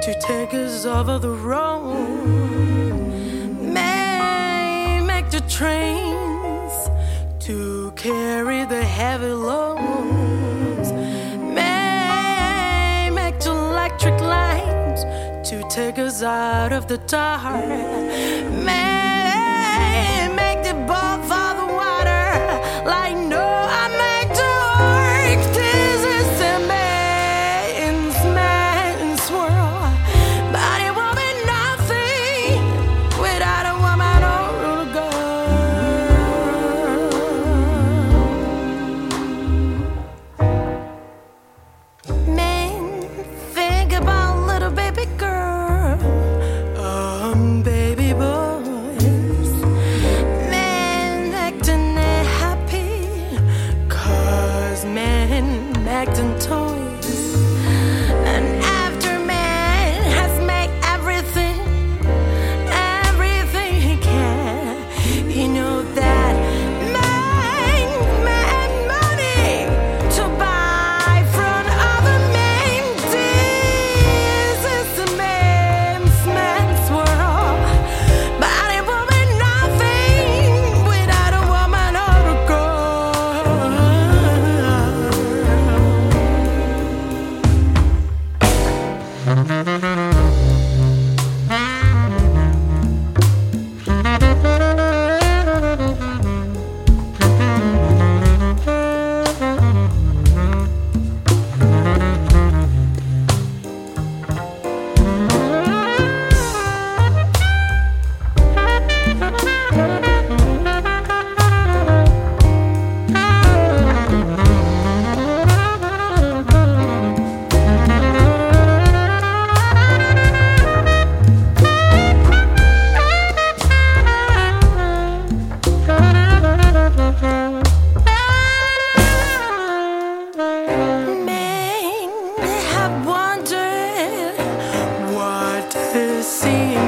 to take us over the road. May make the trains to carry the heavy loads. May make the electric lines to take us out of the dark. May make the boat for the water like Noah made the ark. This is the man's world, but it will be nothing without a woman or a girl. Men, think about little baby girl, baby boys. Men acting happy, 'cause men acting toys. And after man has made everything he can, you know that man money to buy from other men. This is the man's world, but it will be nothing without a woman or a girl. Men have wondered what to see.